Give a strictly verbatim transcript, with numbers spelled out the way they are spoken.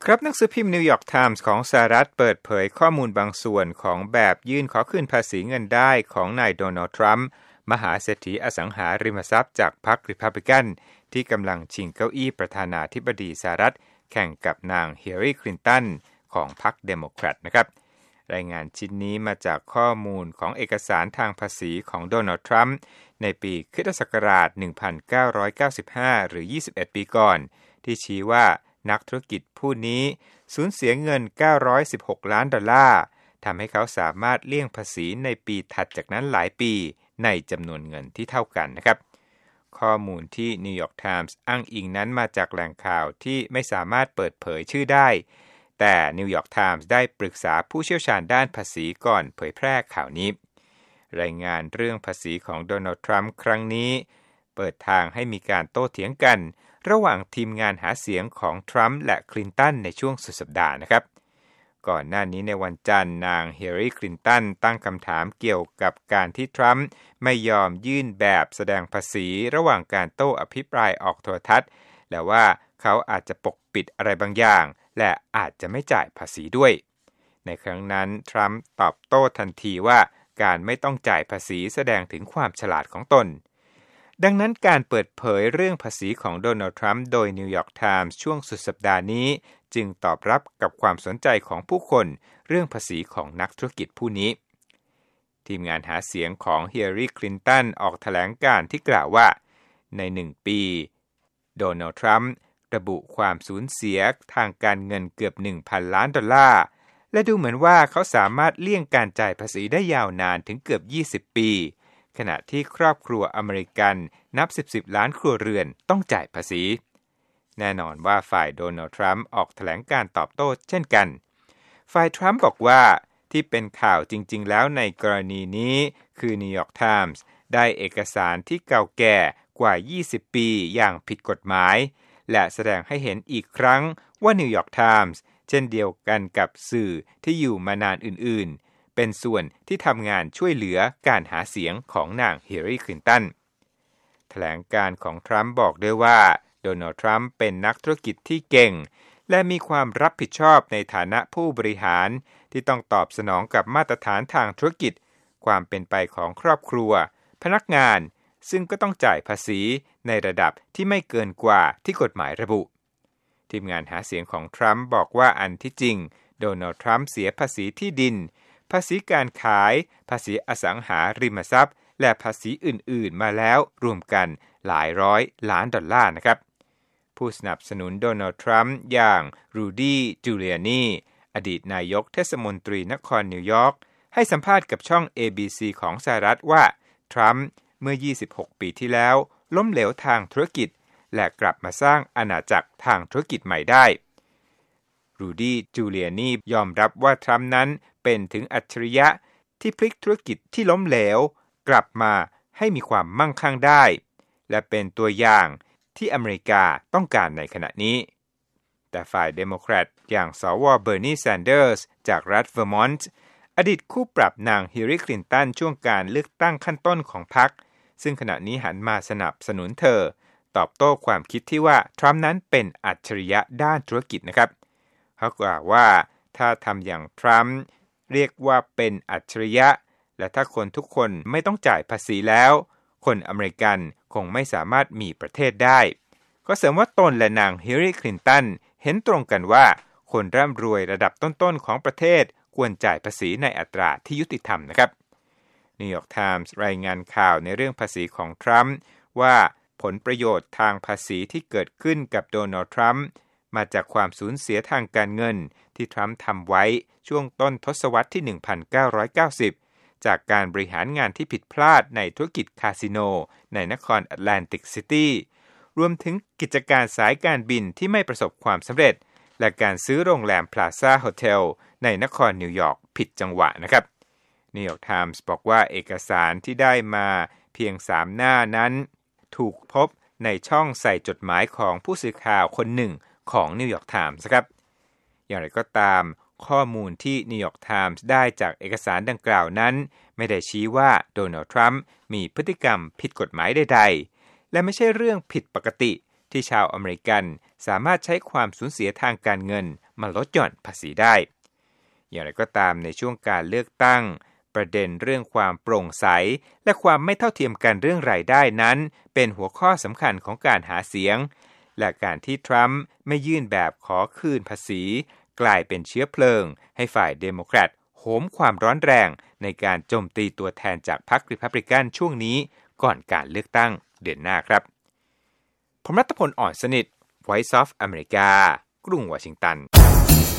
ครับหนังสือพิมพ์นิวยอร์กไทมส์ของสหรัฐเปิดเผยข้อมูลบางส่วนของแบบยื่นขอคืนภาษีเงินได้ของนายโดนัลด์ทรัมป์มหาเศรษฐีอสังหาริมทรัพย์จากพรรครีพับลิกันที่กำลังชิงเก้าอี้ประธานาธิบดีสหรัฐแข่งกับนางฮิลลารีคลินตันของพรรคเดโมแครตนะครับรายงานชิ้นนี้มาจากข้อมูลของเอกสารทางภาษีของโดนัลด์ทรัมป์ในปีคริสตศักราชหนึ่งพันเก้าร้อยเก้าสิบห้าหรือยี่สิบเอ็ดปีก่อนที่ชี้ว่านักธุรกิจผู้นี้สูญเสียเงินเก้าร้อยสิบหกล้านดอลลาร์ทำให้เขาสามารถเลี่ยงภาษีในปีถัดจากนั้นหลายปีในจำนวนเงินที่เท่ากันนะครับข้อมูลที่นิวยอร์กไทมส์อ้างอิงนั้นมาจากแหล่งข่าวที่ไม่สามารถเปิดเผยชื่อได้แต่นิวยอร์กไทมส์ได้ปรึกษาผู้เชี่ยวชาญด้านภาษีก่อนเผยแพร่ข่าวนี้รายงานเรื่องภาษีของโดนัลด์ทรัมป์ครั้งนี้เปิดทางให้มีการโต้เถียงกันระหว่างทีมงานหาเสียงของทรัมป์และคลินตันในช่วงสุดสัปดาห์นะครับก่อนหน้านี้ในวันจันทร์นางฮิลลารีคลินตันตั้งคำถามเกี่ยวกับการที่ทรัมป์ไม่ยอมยื่นแบบแสดงภาษีระหว่างการโต้อภิปรายออกโทรทัศน์และว่าเขาอาจจะปกปิดอะไรบางอย่างและอาจจะไม่จ่ายภาษีด้วยในครั้งนั้นทรัมป์ตอบโต้ทันทีว่าการไม่ต้องจ่ายภาษีแสดงถึงความฉลาดของตนดังนั้นการเปิดเผยเรื่องภาษีของโดนัลด์ทรัมป์โดยนิวยอร์กไทมส์ช่วงสุดสัปดาห์นี้จึงตอบรับกับความสนใจของผู้คนเรื่องภาษีของนักธุรกิจผู้นี้ทีมงานหาเสียงของฮิลลารีคลินตันออกแถลงการณ์ที่กล่าวว่าในหนึ่งปีโดนัลด์ทรัมป์ระบุความสูญเสียทางการเงินเกือบ หนึ่งพัน ล้านดอลลาร์และดูเหมือนว่าเขาสามารถเลี่ยงการจ่ายภาษีได้ยาวนานถึงเกือบยี่สิบปีขณะที่ครอบครัวอเมริกันนับสิบสิบล้านครัวเรือนต้องจ่ายภาษีแน่นอนว่าฝ่ายโดนัลด์ทรัมป์ออกแถลงการตอบโต้เช่นกันฝ่ายทรัมป์บอกว่าที่เป็นข่าวจริงๆแล้วในกรณีนี้คือนิวยอร์กไทมส์ได้เอกสารที่เก่าแก่กว่ายี่สิบปีอย่างผิดกฎหมายและแสดงให้เห็นอีกครั้งว่านิวยอร์กไทมส์เช่นเดียวกันกับสื่อที่อยู่มานานอื่นๆเป็นส่วนที่ทำงานช่วยเหลือการหาเสียงของนางฮิลลารีคลินตันแถลงการของทรัมป์บอกด้วยว่าโดนัลด์ทรัมป์เป็นนักธุรกิจที่เก่งและมีความรับผิดชอบในฐานะผู้บริหารที่ต้องตอบสนองกับมาตรฐานทางธุรกิจความเป็นไปของครอบครัวพนักงานซึ่งก็ต้องจ่ายภาษีในระดับที่ไม่เกินกว่าที่กฎหมายระบุทีมงานหาเสียงของทรัมป์บอกว่าอันที่จริงโดนัลด์ทรัมป์เสียภาษีที่ดินภาษีการขายภาษีอสังหาริมทรัพย์และภาษีอื่นๆมาแล้วรวมกันหลายร้อยล้านดอลลาร์นะครับผู้สนับสนุนโดนัลด์ทรัมป์อย่างรูดี้จูเลียนีอดีตนายกเทศมนตรีนครนิวยอร์กให้สัมภาษณ์กับช่อง เอ บี ซี ของสหรัฐว่าทรัมป์เมื่อยี่สิบหกปีที่แล้วล้มเหลวทางธุรกิจและกลับมาสร้างอาณาจักรทางธุรกิจใหม่ได้รูดี้จูเลียนียอมรับว่าทรัมป์นั้นเป็นถึงอัจฉริยะที่พลิกธุรกิจที่ล้มเหลวกลับมาให้มีความมั่งคั่งได้และเป็นตัวอย่างที่อเมริกาต้องการในขณะนี้แต่ฝ่ายเดโมแครตอย่างสวเบอร์นีแซนเดอร์สจากรัฐเวอร์มอนต์อดีตคู่ปรับนางฮิลลารีคลินตันช่วงการเลือกตั้งขั้นต้นของพรรคซึ่งขณะนี้หันมาสนับสนุนเธอตอบโต้ความคิดที่ว่าทรัมป์นั้นเป็นอัจฉริยะด้านธุรกิจนะครับเขากล่าวว่าถ้าทำอย่างทรัมป์เรียกว่าเป็นอัจฉริยะและถ้าคนทุกคนไม่ต้องจ่ายภาษีแล้วคนอเมริกันคงไม่สามารถมีประเทศได้ก็เสริมว่าตนและนางฮิลลารีคลินตันเห็นตรงกันว่าคนร่ำรวยระดับต้นๆของประเทศควรจ่ายภาษีในอัตราที่ยุติธรรมนะครับนิวยอร์กไทมส์รายงานข่าวในเรื่องภาษีของทรัมป์ว่าผลประโยชน์ทางภาษีที่เกิดขึ้นกับโดนัลด์ทรัมป์มาจากความสูญเสียทางการเงินที่ทรัมป์ทำไว้ช่วงต้นทศวรรษที่ หนึ่งพันเก้าร้อยเก้าสิบ จากการบริหารงานที่ผิดพลาดในธุรกิจคาสิโนในนครแอตแลนติกซิตี้รวมถึงกิจการสายการบินที่ไม่ประสบความสำเร็จและการซื้อโรงแรมพลาซ่าโฮเทลในนครนิวยอร์กผิดจังหวะนะครับนิวยอร์กไทมส์บอกว่าเอกสารที่ได้มาเพียงสามหน้านั้นถูกพบในช่องใส่จดหมายของผู้สื่อข่าวคนหนึ่งของนิวยอร์กไทมส์ครับอย่างไรก็ตามข้อมูลที่นิวยอร์กไทมส์ได้จากเอกสารดังกล่าวนั้นไม่ได้ชี้ว่าโดนัลด์ทรัมป์มีพฤติกรรมผิดกฎหมายใดๆและไม่ใช่เรื่องผิดปกติที่ชาวอเมริกันสามารถใช้ความสูญเสียทางการเงินมาลดหย่อนภาษีได้อย่างไรก็ตามในช่วงการเลือกตั้งประเด็นเรื่องความโปร่งใสและความไม่เท่าเทียมกันเรื่องรายได้นั้นเป็นหัวข้อสำคัญของการหาเสียงและการที่ทรัมป์ไม่ยื่นแบบขอคืนภาษีกลายเป็นเชื้อเพลิงให้ฝ่ายเดโมแครตโหมความร้อนแรงในการโจมตีตัวแทนจากพรรครีพับลิกันช่วงนี้ก่อนการเลือกตั้งเดือนหน้าครับผมรัตพล อ่อนสนิท Voice of America กรุงวอชิงตัน